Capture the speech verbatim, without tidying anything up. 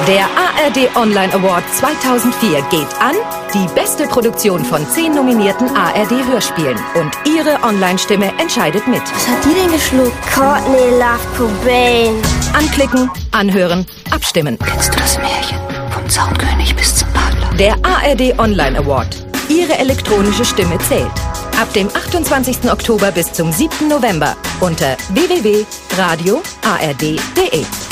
Der A R D Online Award zweitausendvier geht an die beste Produktion von zehn nominierten A R D-Hörspielen. Und Ihre Online-Stimme entscheidet mit. Was hat die denn geschluckt? Courtney Love Cobain. Anklicken, anhören, abstimmen. Kennst du das Märchen? Vom Zaunkönig bis zum Adler. Der A R D Online Award. Ihre elektronische Stimme zählt. Ab dem achtundzwanzigsten Oktober bis zum siebten November unter w w w punkt radio punkt a r d punkt d e.